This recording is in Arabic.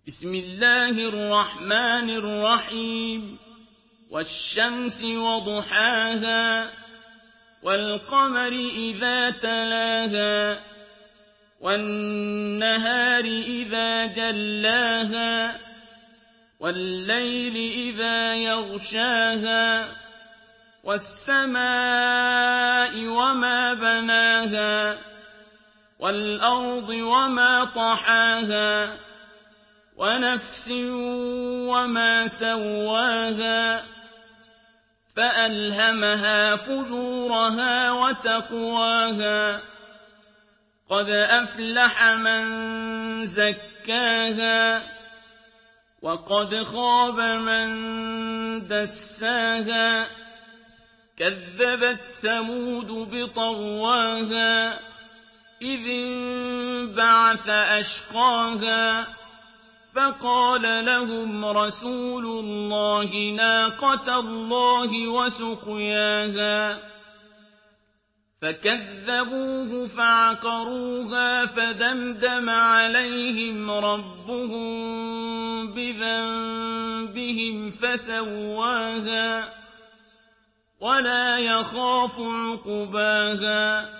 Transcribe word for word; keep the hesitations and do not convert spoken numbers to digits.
بسم الله الرحمن الرحيم والشمس وضحاها والقمر إذا تلاها والنهار إذا جلاها والليل إذا يغشاها والسماء وما بناها والأرض وما طحاها ونفس وما سواها فألهمها فجورها وتقواها قد أفلح من زكاها وقد خاب من دساها كذبت ثمود بطغواها إذ انبعث أشقاها فقال لهم رسول الله ناقة الله وسقياها فكذبوه فعقروها فدمدم عليهم ربهم بذنبهم فسواها ولا يخاف عقباها